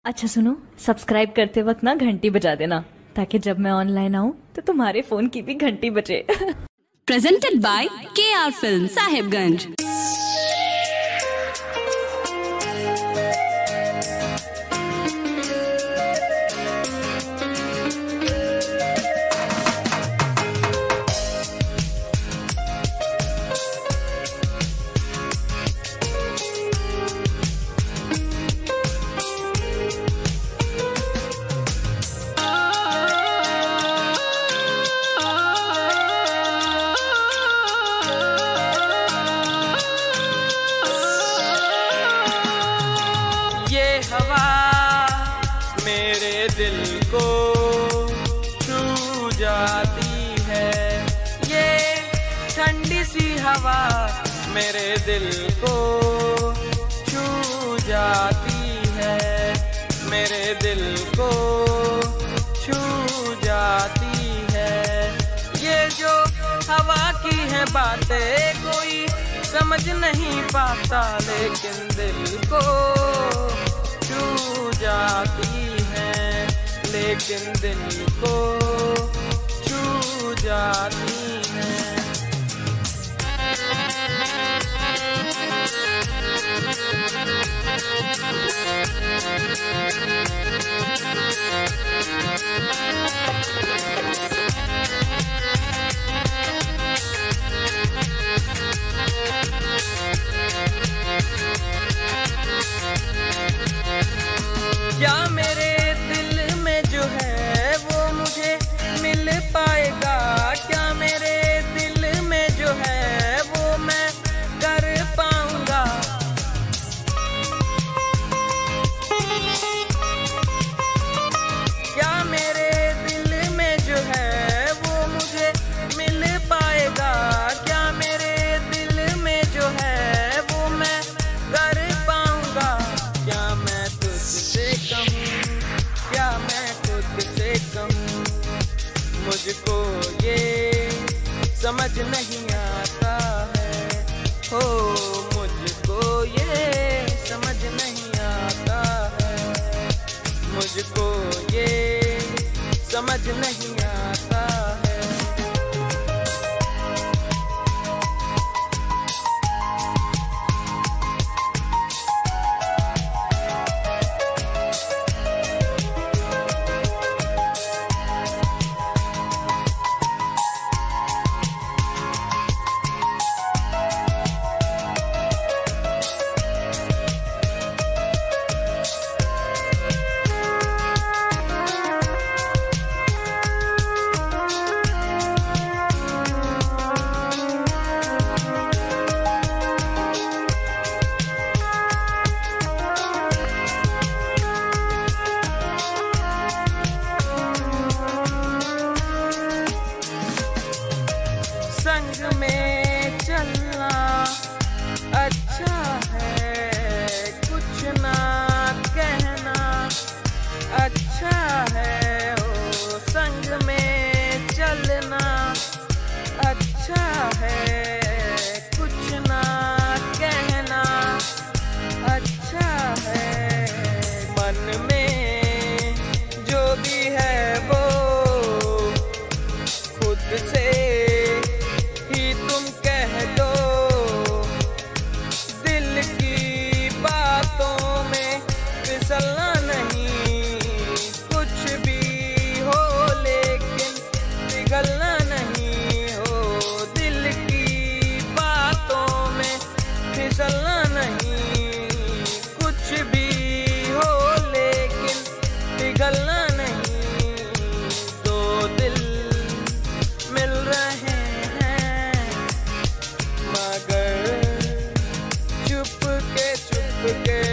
अच्छा सुनो, सब्सक्राइब करते वक्त ना घंटी बजा देना, ताकि जब मैं ऑनलाइन आऊँ तो तुम्हारे फोन की भी घंटी बजे। Presented by KR film Sahibganj. हवा मेरे दिल को छू जाती है, ये ठंडी सी हवा मेरे दिल को छू जाती है, मेरे दिल को छू जाती है। ये जो हवा की है बातें कोई समझ नहीं पाता, लेकिन दिल को छू जाती है, लेकिन दिल को छू जाती है। क्या मेरे दिल में जो है वो मुझे मिल पाएगा? क्या मेरे दिल में जो है वो मैं कर पाऊंगा? क्या मेरे दिल में जो है वो मुझे मिल पाएगा? क्या मेरे दिल में जो है वो मैं कर पाऊंगा? क्या मैं तुझसे कहूँ, क्या मैं खुद से कहूँ, मुझको ये समझ नहीं आता है, हो मुझको ये समझ नहीं आता है, मुझको ये समझ नहीं आता है। संग में चलना अच्छा है, कुछ ना कहना अच्छा है, ओ संग में चलना अच्छा है, कुछ ना कहना अच्छा है। मन में जो भी है वो खुद से तुम कह दो, दिल की बातों में फिसलना नहीं, कुछ भी हो लेकिन पिघलना नहीं, हो दिल की बातों में फिसलना नहीं, कुछ भी हो लेकिन पिघलना नहीं। दो दिल मिल रहे मगर चुप के